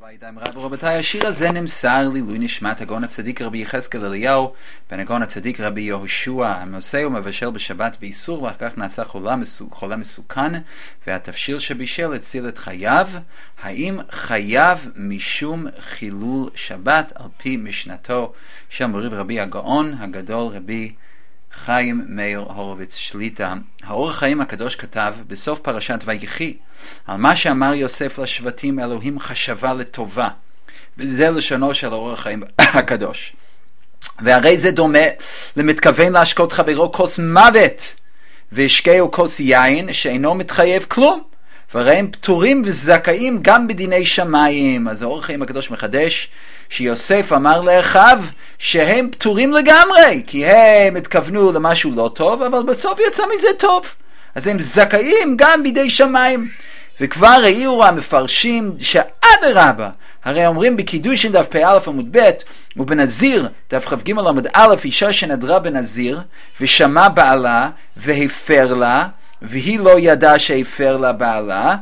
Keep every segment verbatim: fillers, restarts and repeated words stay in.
רבותיי, השיר הזה נמסר לעילוי נשמת הגאון הצדיק רבי יחזקאל אליהו בן הגאון הצדיק רבי יהושע, המעשה ומבשל בשבת באיסור, ואחר כך נעשה חולה, חולה מסוכן, והתבשיל שבישל הציל את חייו. האם חייב משום חילול שבת על פי משנתו של מורי ורבי הגאון הגדול רבי חיים מאיר הורוביץ שליטה? האור החיים הקדוש כתב בסוף פרשת ויחי על מה שאמר יוסף לשבטים, אלוהים חשבה לטובה, וזה לשונו של האור החיים הקדוש. והרי זה דומה למתכוון להשקות חברו כוס מוות והשקעו כוס יין שאינו מתחייב כלום, והרי הם פטורים וזכאים גם בדיני שמיים. אז האור החיים הקדוש מחדש שיוסף אמר לאחיו שהם פטורים לגמרי, כי הם התכוונו למשהו לא טוב, אבל בסוף יצא מזה טוב, אז הם זכאים גם בידי שמיים. וכבר העירו המפרשים שאדרבה, הרי אומרים בקידושין דף פ"א עמוד ב' ובנזיר דף כ"ג עמוד א', אישה שנדרה בנזיר ושמע בעלה והפר לה, והיא לא ידעה שהפר לה בעלה,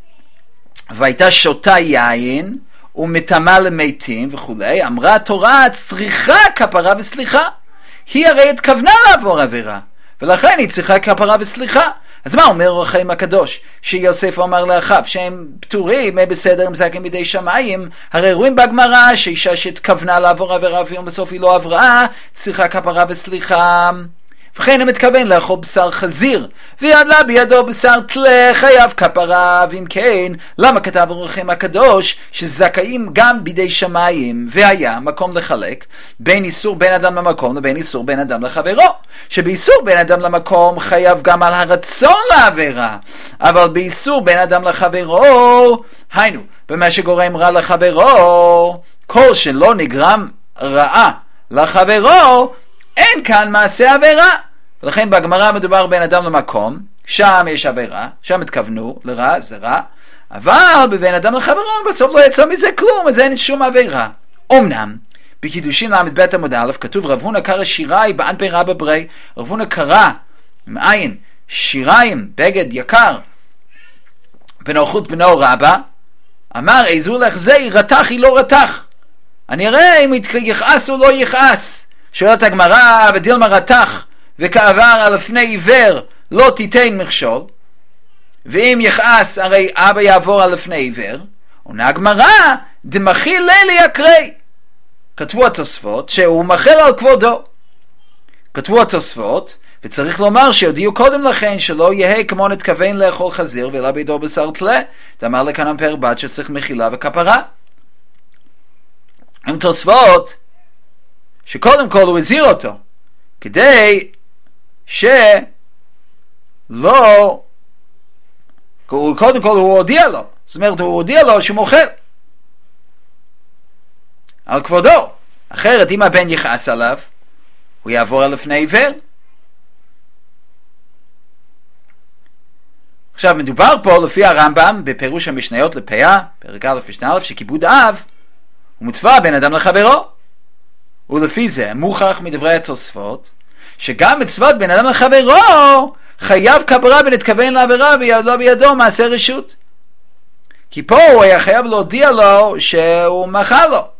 והייתה שותה יין ומטמאה למתים וכולי, אמרה התורה צריכה כפרה וסליחה. היא הרי התכוונה לעבור עבירה, ולכן היא צריכה כפרה וסליחה. אז מה אומר אור החיים הקדוש? שיוסף אמר לאחיו שהם פטורים, הם בסדר, הם זכאים בידי שמיים. הרי רואים בגמרא שאישה שהתכוונה לעבור עבירה ויום בסוף היא לא עברה, צריכה כפרה וסליחה. וכן הם מתכוון לאכול בשר חזיר ויעלה בידו בשר תלה, חייב כפרה. ואם כן, למה כתב אור החיים הקדוש שזכאים גם בידי שמיים? והיה מקום לחלק בין איסור בין אדם למקום לבין איסור בין אדם לחברו, שבאיסור בין אדם למקום חייב גם על הרצון לעבירה, אבל באיסור בין אדם לחברו, היינו במה שגורם רע לחברו, כל שלא נגרם רעה לחברו, אין כאן מעשה עבירה. ולכן בגמרא מדובר בין אדם למקום, שם יש עבירה, שם התכוונו לרע, זה רע, אבל בבין אדם לחברו בסוף לא יצא מזה כלום, אז אין שום עבירה. אמנם בקידושין למד ב' עמוד א' כתוב רב הונא קרא שיראי באנפי רבא ברי, רב הונא קרא מעין שיריים, בגד יקר בנוחות בנו רבא, אמר איזו לך זה רתח היא לא רתח, אני אראה אם יכעס או לא יכעס. שואלת הגמרא ודילמה רתח וכעבר על לפני עיוור לא תיתן מכשול, ואם יכעס הרי אבא יעבור על לפני עיוור. עונה הגמרא דמחיל לילי יקרי, כתבו התוספות שהוא מחל על כבודו. כתבו התוספות וצריך לומר שהודיעו קודם לכן שלא יהיה כמו נתכוון לאכול חזיר ולא בידו בשר תלה, דאמר לכאן אמפר בת שצריך מחילה וכפרה. עם תוספות שקודם כל הוא הזהיר אותו כדי שלא, קודם כל הוא הודיע לו, זאת אומרת הוא הודיע לו שהוא מוכר על כבודו, אחרת אם הבן יכעס עליו הוא יעבור על לפני עיוור. עכשיו מדובר פה לפי הרמב"ם בפירוש המשניות לפאה פרק א' משנה א' שכיבוד אב הוא מצווה בין אדם לחברו, ולפי זה מוכח מדברי התוספות שגם מצוות בין אדם לחברו חייב כפרה ונתכוון לעבירה ולא בידו מעשה רשות, כי פה הוא היה חייב להודיע לו שהוא מחל לו,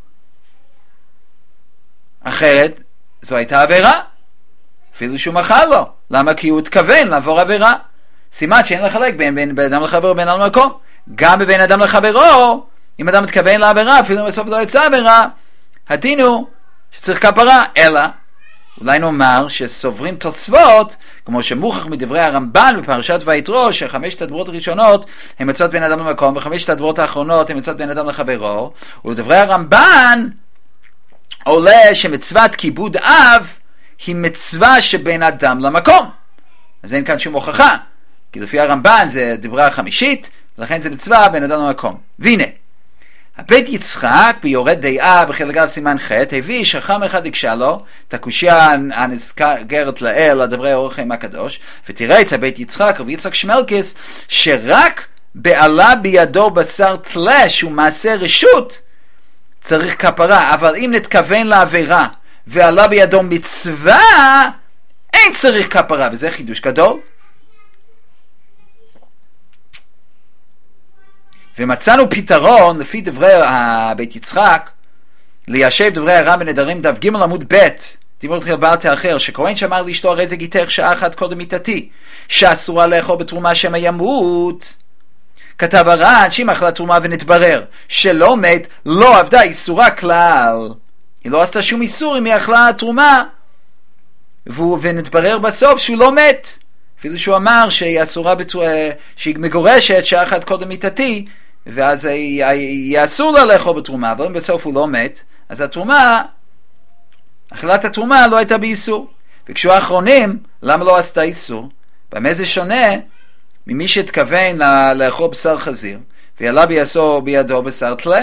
אחרת זו הייתה עבירה אפילו שהוא מחל לו. למה? כי הוא התכוון לעבור עבירה. סימן שאין לחלק בין, בין, בין אדם לחברו בין אדם למקום. גם בבין אדם לחברו אם אדם מתכוון לעבירה אפילו בסוף לא יצא עבירה, הדין הוא שצריך כפרה. אלא אולי נאמר שסוברים תוספות כמו שמוכח מדברי הרמב"ן בפרשת ויתרו שחמשת הדברות הראשונות הם מצוות בין אדם למקום וחמשת הדברות האחרונות הם מצוות בין אדם לחברו, ולדברי הרמב"ן עולה שמצוות כיבוד אב היא מצווה שבין אדם למקום. אז אין כאן שום הוכחה, כי לפי הרמב"ן זה דברה החמישית, ולכן זה מצווה בין אדם למקום. והנה הבית יצחק ביורד דעה בחלק א' סימן ח' הביא שחם אחד הקשה לו את הקושיה הנזכרת לאל לדברי אור החיים הקדוש, ותראה את הבית יצחק רבי יצחק שמלקיס שרק בעלה בידו בשר תלה שהוא מעשה רשות צריך כפרה, אבל אם נתכוון לעבירה ועלה בידו מצווה אין צריך כפרה, וזה חידוש גדול. ומצאנו פתרון לפי דברי בית יצחק, ליישב דברי הר"ן בנדרים דף ג' עמוד ב', דיבור תחיל בעל תאחר, שכהן שאמר לאשתו הרי זה גיתך שעה אחת קודם מיתתי, שאסורה לאכול בתרומה שמא ימות. כתב הר"ן שאם אכלה תרומה ונתברר שלא מת, לא עבדה איסורה כלל. היא לא עשתה שום איסור אם היא אכלה תרומה, ונתברר בסוף שהוא לא מת. אפילו שהוא אמר שהיא אסורה, שהיא מגורשת שעה אחת קודם מיתתי, ואז יהיה אסור לה לאכול בתרומה, אבל אם בסוף הוא לא מת, אז התרומה, אכילת התרומה לא הייתה באיסור. וכשהוא האחרונים, למה לא עשתה איסור? במה זה שונה ממי שהתכוון לאכול בשר חזיר, ויעלה ביעשו בידו בשר תלה?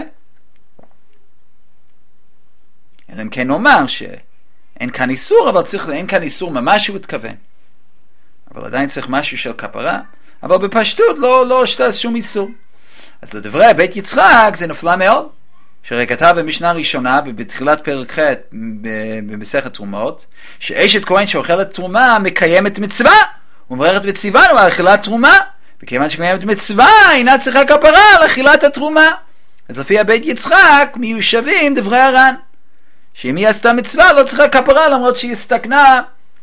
אלא אם כן נאמר שאין כאן איסור, אבל צריך, אין כאן איסור ממש שהוא התכוון. אבל עדיין צריך משהו של כפרה, אבל בפשטות לא, לא שתה שום איסור. אז לדברי בית יצחק זה נפלא מאוד, שהרי כתב במשנה הראשונה בתחילת פרק ח' במסכת תרומות, שאשת כהן שאוכלת תרומה מקיימת מצווה, ומברכת וציוונו על אכילת תרומה, וכיוון שקיימת מצווה אינה צריכה כפרה על אכילת התרומה. אז לפי הבית יצחק מיושבים דברי הר"ן, שאם היא עשתה מצווה לא צריכה כפרה למרות שהיא הסתכנה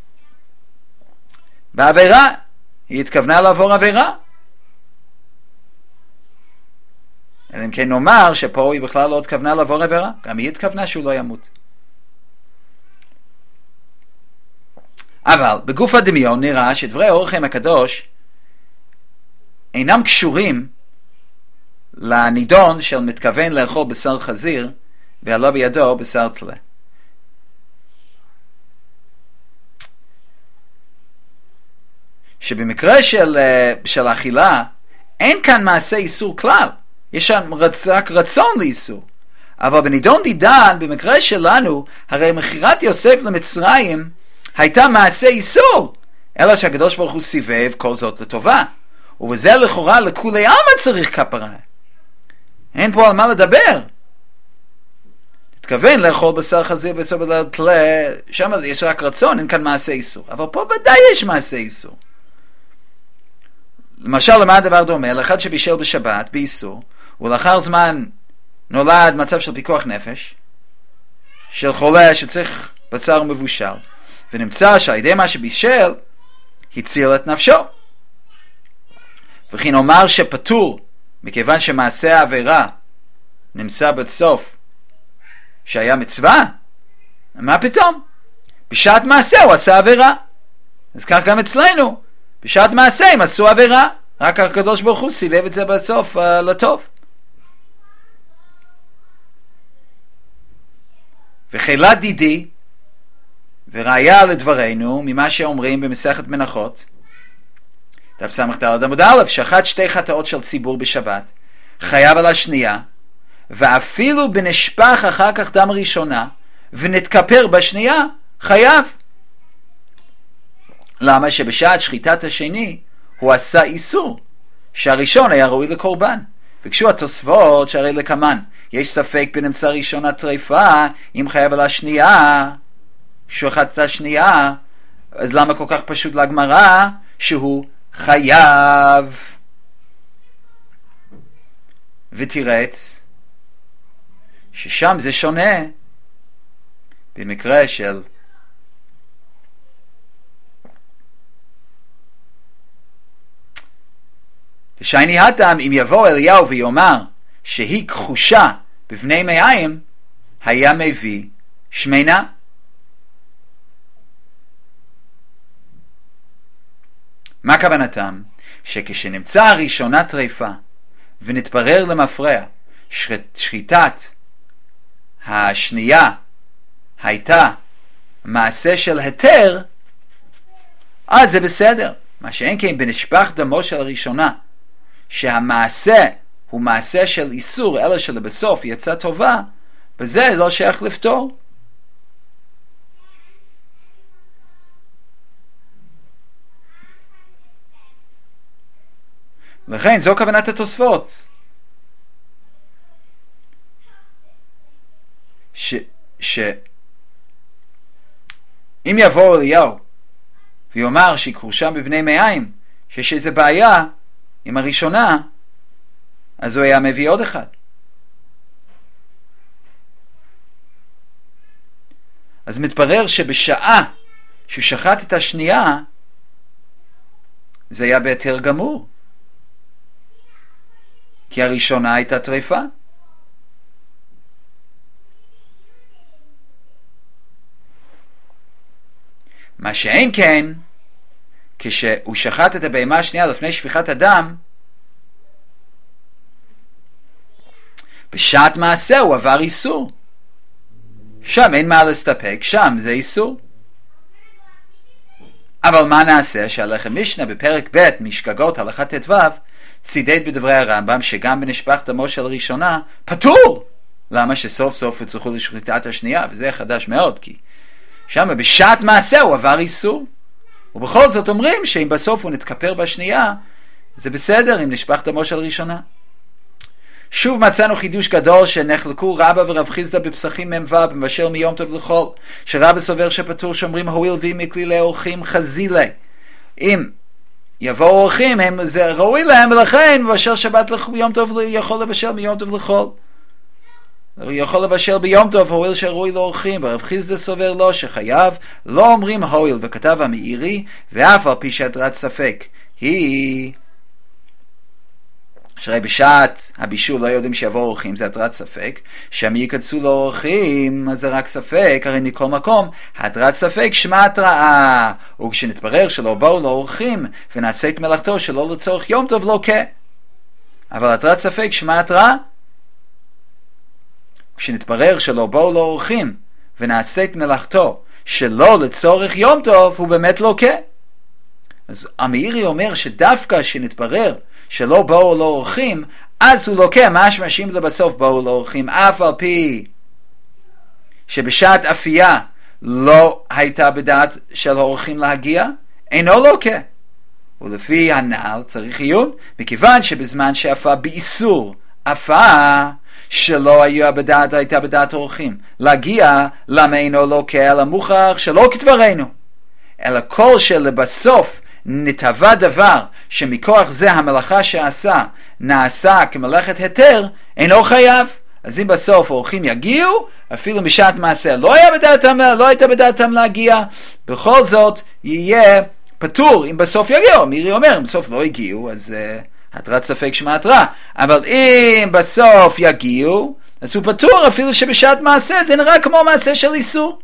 בעבירה, היא התכוונה לעבור עבירה. אלא אם כן נאמר שפה היא בכלל לא התכוונה לעבור עבירה, גם היא התכוונה שהוא לא ימות. אבל בגוף הדמיון נראה שדברי אור החיים הקדוש אינם קשורים לנידון של מתכוון לאכול בשר חזיר ועלה בידו בשר תלה. שבמקרה של, של אכילה אין כאן מעשה איסור כלל, יש שם רצ, רק רצון לאיסור. אבל בנידון דידן, במקרה שלנו, הרי מכירת יוסף למצרים הייתה מעשה איסור, אלא שהקדוש ברוך הוא סיבב כל זאת לטובה, ובזה לכאורה לכולי עלמא צריך כפרה. אין פה על מה לדבר. התכוון לאכול בשר חזיר ובשר תלה, שם יש רק רצון, אין כאן מעשה איסור. אבל פה ודאי יש מעשה איסור. למשל, למה הדבר דומה? לאחד שבישל בשבת באיסור, ולאחר זמן נולד מצב של פיקוח נפש, של חולה שצריך בשר מבושל, ונמצא שעל ידי מה שבישל הציל את נפשו. וכי נאמר שפטור מכיוון שמעשה העבירה נמצא בסוף שהיה מצווה? מה פתאום? בשעת מעשה הוא עשה עבירה. אז כך גם אצלנו, בשעת מעשה הם עשו עבירה, רק הקדוש ברוך הוא סיבב את זה בסוף uh, לטוב. וחילה דידי וראיה לדברנו ממה שאומרים במסכת מנחות דף סמ"ד עמוד א', שאחת שתי חטאות של ציבור בשבת חייב על השנייה, ואפילו בנשפך אחר כך דם ראשונה ונתכפר בשנייה חייב. למה? שבשעת שחיטת השני הוא עשה איסור שהראשון היה ראוי לקורבן. ביקשו התוספות שהרי לקמן יש ספק בנמצא ראשונה טריפה אם חייב על השנייה שוחט את השנייה, אז למה כל כך פשוט לגמרא שהוא חייב? ותירץ ששם זה שונה במקרה של תשייני הטעם, אם יבוא אליהו ויאמר שהיא כחושה בבני מאיים, היה מביא שמנה. מה כוונתם? שכשנמצא הראשונה טריפה ונתברר למפרע שחיטת השנייה הייתה מעשה של היתר, אז זה בסדר. מה שאין כן בנשפך דמו של הראשונה שהמעשה הוא מעשה של איסור אלא שלבסוף יצא טובה, בזה לא שייך לפתור. לכן זו כוונת התוספות, ש, ש אם יבוא אליהו ויאמר שהיא קרושה בבני מאיים, שיש איזה בעיה עם הראשונה, אז הוא היה מביא עוד אחד. אז מתברר שבשעה שהוא שחט את השנייה, זה היה בהיתר גמור. כי הראשונה הייתה טריפה. מה שאין כן, כשהוא שחט את הבהמה השנייה לפני שפיכת הדם, בשעת מעשה הוא עבר איסור. שם אין מה להסתפק, שם זה איסור. אבל מה נעשה שהלחם משנה בפרק ב' משגגות הלכה ט"ו צידד בדברי הרמב"ם שגם בנשפך דמו של ראשונה פטור. למה? שסוף סוף יצטרכו לשחיטת השנייה, וזה חדש מאוד, כי שם בשעת מעשה הוא עבר איסור. ובכל זאת אומרים שאם בסוף הוא נתכפר בשנייה, זה בסדר אם נשפך דמו של ראשונה. שוב מצאנו חידוש גדול שנחלקו רבא ורב חיסדא בפסחים מ"ו במבשל מיום טוב לחול, שרבא סובר שפטור שאומרים הואיל ואם מכלילי אורחים חזילה, אם יבואו אורחים הם, זה ראוי להם, ולכן מבשל שבת יום טוב יכול לבשל מיום טוב לחול, הוא יכול לבשל ביום טוב הואיל שראוי לאורחים. ורב חיסדא סובר לו שחייב, לא אומרים הואיל, וכתב המאירי ואף על פי שהדרת ספק היא שהרי בשעת הבישול לא יודעים שיבואו אורחים, זה הדרת ספק. שם ייכנסו לאורחים, אז זה רק ספק. הרי מכל מקום, הדרת ספק שמה התראה. וכשנתברר שלא באו לאורחים, ונעשה את מלאכתו שלא לצורך יום טוב לא כן. אבל הדרת ספק שמה התראה. כשנתברר שלא באו לאורחים, ונעשה את מלאכתו שלא לצורך יום טוב, הוא באמת לא כן. אז המאירי אומר שדווקא שנתברר שלא באו לאורחים, אז הוא לוקח משמע שאם לבסוף באו לאורחים, אף על פי שבשעת אפייה לא הייתה בדעת של האורחים להגיע, אינו לוקח. ולפי הנעל צריך עיון, מכיוון שבזמן שאפה באיסור, אפה שלא היה בדעת, הייתה בדעת האורחים להגיע, למה אינו לוקח? אלא מוכח שלא כדברנו, אלא כל שלבסוף נתהווה דבר שמכוח זה המלאכה שעשה נעשה כמלאכת היתר, אינו חייב. אז אם בסוף האורחים יגיעו, אפילו משעת מעשה לא היה בדעתם, לא הייתה בדעתם להגיע, בכל זאת יהיה פטור אם בסוף יגיעו. מירי אומר, אם בסוף לא הגיעו, אז uh, התרת ספק שמה התרה. אבל אם בסוף יגיעו, אז הוא פטור אפילו שבשעת מעשה זה נראה כמו מעשה של איסור.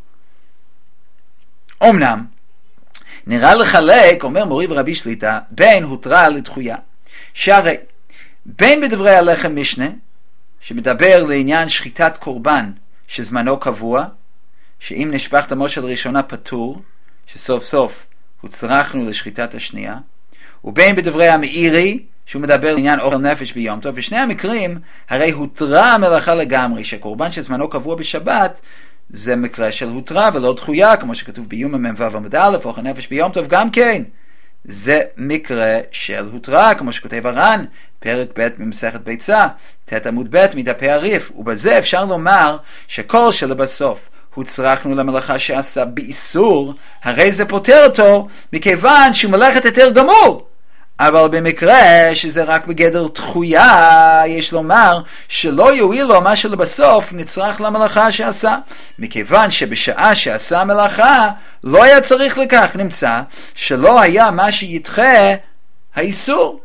אמנם נראה לחלק, אומר מורי ורבי שליטה, בין הותרה לדחויה. שהרי בין בדברי הלחם משנה, שמדבר לעניין שחיטת קורבן שזמנו קבוע, שאם נשפך דמו של ראשונה פטור, שסוף סוף הוצרכנו לשחיטת השנייה, ובין בדברי המאירי, שהוא מדבר לעניין אוכל נפש ביום טוב. בשני המקרים הרי הותרה המלאכה לגמרי, שקורבן שזמנו קבוע בשבת זה מקרה של הותרה ולא דחויה, כמו שכתוב ביום מ"ו עמוד א', אוכל נפש ביום טוב גם כן. זה מקרה של הותרה, כמו שכותב הר"ן, פרק ב' ממסכת ביצה, ת' עמוד ב' מדפי הריף. ובזה אפשר לומר שכל שלבסוף הוצרכנו למלאכה שעשה באיסור, הרי זה פותר אותו, מכיוון שהוא מלאכת היתר גמור. אבל במקרה שזה רק בגדר דחויה, יש לומר שלא יועיל לו מה שלבסוף נצרך למלאכה שעשה, מכיוון שבשעה שעשה המלאכה לא היה צריך לכך. נמצא שלא היה מה שידחה האיסור.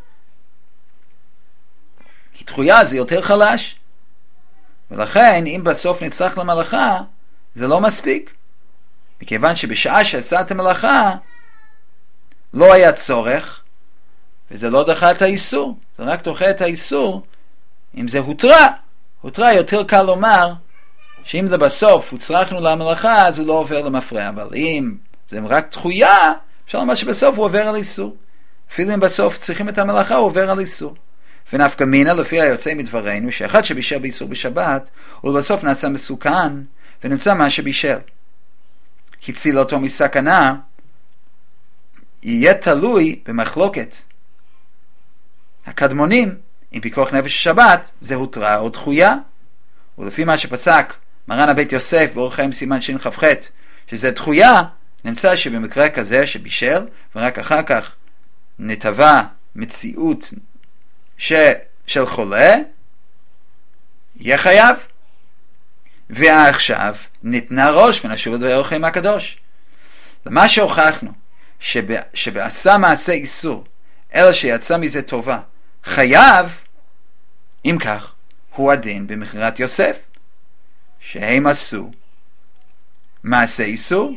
כי דחויה זה יותר חלש, ולכן אם בסוף נצרך למלאכה זה לא מספיק, מכיוון שבשעה שעשה את המלאכה לא היה צורך, וזה לא דחה את האיסור, זה רק דוחה את האיסור. אם זה הותרה, הותרה יותר קל לומר שאם זה בסוף הוצרכנו למלאכה, אז הוא לא עובר למפרע. אבל אם זה רק דחויה, אפשר לומר שבסוף הוא עובר על איסור. אפילו אם בסוף צריכים את המלאכה, הוא עובר על איסור. ונפקא מינה לפי היוצא מדברנו, שאחד שבישל באיסור בשבת, ולבסוף נעשה מסוכן, ונמצא מה שבישל הציל אותו מסכנה, יהיה תלוי במחלוקת הקדמונים, אם פיקוח נפש שבת זה הותרה או דחויה. ולפי מה שפסק מרן הבית יוסף באורח חיים סימן שין כ"ח שזה דחויה, נמצא שבמקרה כזה שבישל ורק אחר כך נתהווה מציאות של חולה, יהיה חייב. ועכשיו ניתנה ראש ונשוב לדברי אור חיים הקדוש. למה שהוכחנו, שב, שבעשה מעשה איסור, אלא שיצא מזה טובה, חייב, אם כך, הוא הדין במכירת יוסף, שהם עשו מעשה איסור.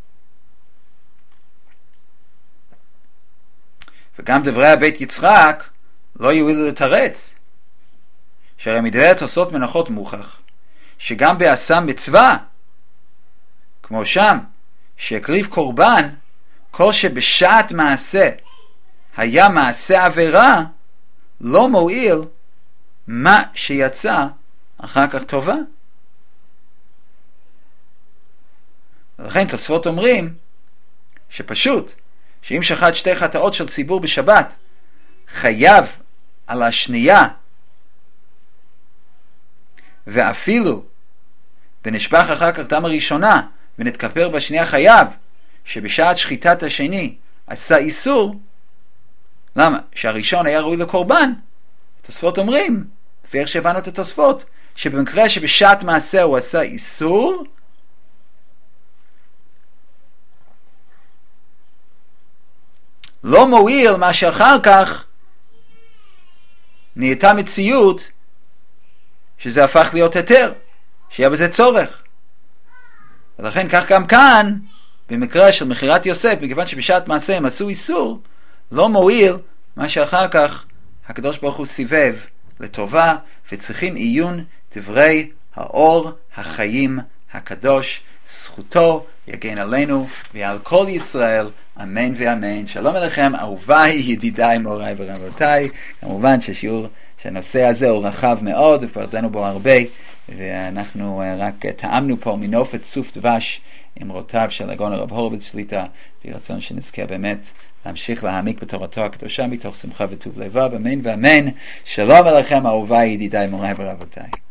וגם דברי הבית יצחק לא יועילו לתרץ, שהרי מדברי התוספות מנחות מוכח, שגם בעשה מצווה, כמו שם, שהקריב קורבן, כל שבשעת מעשה היה מעשה עבירה, לא מועיל מה שיצא אחר כך טובה. ולכן תוספות אומרים שפשוט, שאם שחט שתי חטאות של ציבור בשבת, חייב על השנייה, ואפילו ונשפך אחר כך דם הראשונה ונתכפר בשנייה, חייב שבשעת שחיטת השני עשה איסור. למה? שהראשון היה ראוי לקורבן. התוספות אומרים, לפי איך שהבנו את התוספות, שבמקרה שבשעת מעשה הוא עשה איסור, לא מועיל מה שאחר כך נהייתה מציאות שזה הפך להיות היתר, שיהיה בזה צורך. ולכן כך גם כאן, במקרה של מכירת יוסף, מכיוון שבשעת מעשה הם עשו איסור, לא מועיל מה שאחר כך הקדוש ברוך הוא סיבב לטובה, וצריכים עיון דברי האור החיים הקדוש. זכותו יגן עלינו ועל כל ישראל, אמן ואמן. שלום עליכם אהוביי, ידידיי, מוריי ורבותיי. כמובן ששיעור שהנושא הזה הוא רחב מאוד ופרטנו בו הרבה, ואנחנו רק טעמנו פה מנופת סוף דבש אמרותיו של הגאון הרב הורוביץ שליט"א, ברצון שנזכה באמת להמשיך להעמיק בתורתו הקדושה מתוך שמחה וטוב לבב, אמן ואמן. שלום עליכם אהוביי, ידידיי, מוריי ורבותיי.